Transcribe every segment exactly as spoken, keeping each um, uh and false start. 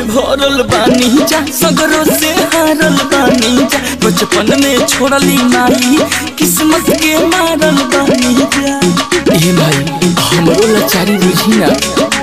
भरल बानी जा सगरों से हारल बानी जा बचपन में छोड़ली माई किस्मत के मारल बानी जा। ए माई हमरो लाचारी बुझी ना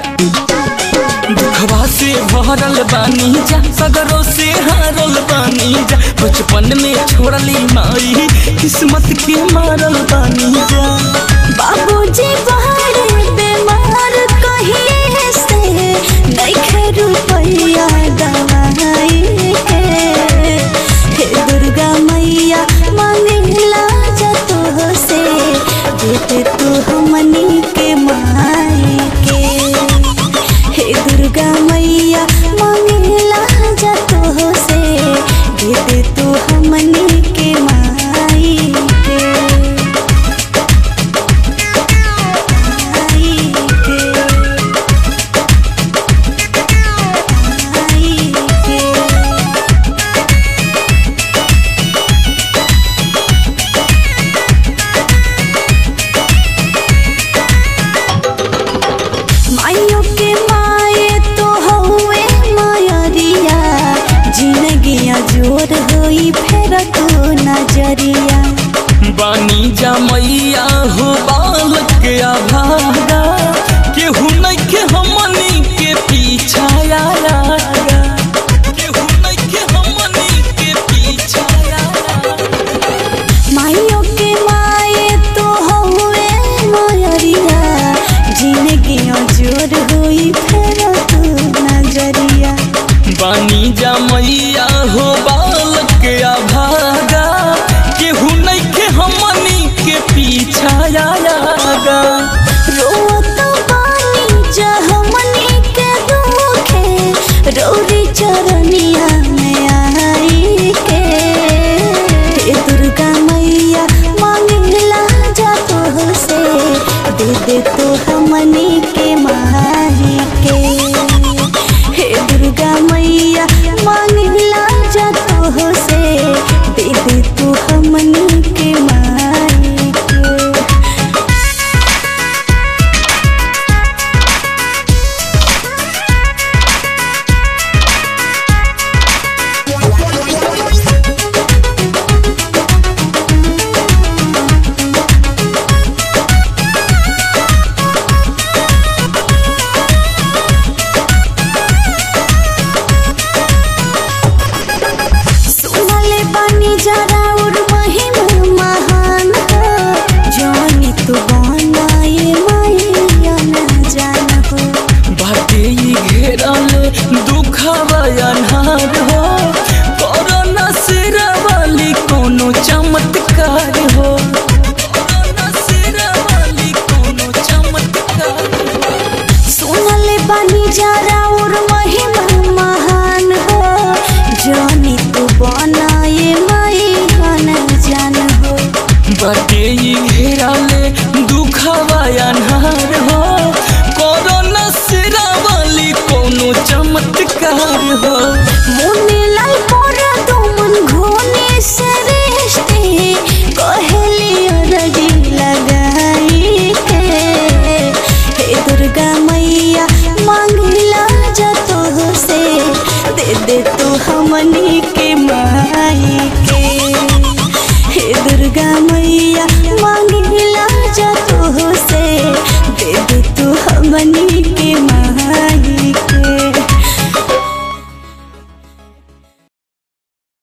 दुखवा से भरल बानी जा सगरों से हारल बानी जा बचपन में छोड़ली माई किस्मत के मारल बानी जा। बाबूजी बहारे बीमार कहिए से देखे रुपया दवाई के हे दुर्गा मैया मांगला जा तो से देते तू हमनी के माई के हे दुर्गा मैया मांगला जा तो से देते तू हमनी के माई के। माइयों के माए तो हुए मायरिया जिंदगिया जोर होई फेर तो नजरिया बानी जा मैया हो बालक के अभागा केहू नहीं के हमनी के पीछा आया केहू नहीं के हमनी के पीछा आया। माइयों के माए तो हुए मायरिया जिंदगिया जोर होई फेर तो नजरिया बानी जा मैया हो बालक के अभागा केहू नहीं के हमनी के पीछा आया। रोत बानी जा हमनी के दुखे रौरी चरनिया में आई के हे दुर्गा मैया मांगला जा तो से दे दे तो हमनी के माई के हे दुर्गा मैया मांगला जा तो से दे दे तो हमनी के माई के। सुनले बानी जरा और महिमा महान हो जानी तू बनाए मैया न जान हो बाटे ई घेरल दुखवा अन्हार हो कोरोना सिरा वाली कोनो चमत्कार हो कोरोना सिरा वाली कोनो चमत्कार हो। सुनले बानी जरा और महिमा महान हो जानी तू बनाए मैया न जान हो बाटे ई घेरल दुखवा अन्हार हो कोरोना सिरा वाली कोनो चमत्कार हो। मुने लाल पोरा तुमन घोने से रिश्ते कहली अरजी लगाई के हे दुर्गा मैया मांगला जा तो से दे दे तू हमनी के माई के हे दुर्गा मैया मांगला जा तो से दे दे तू हमनी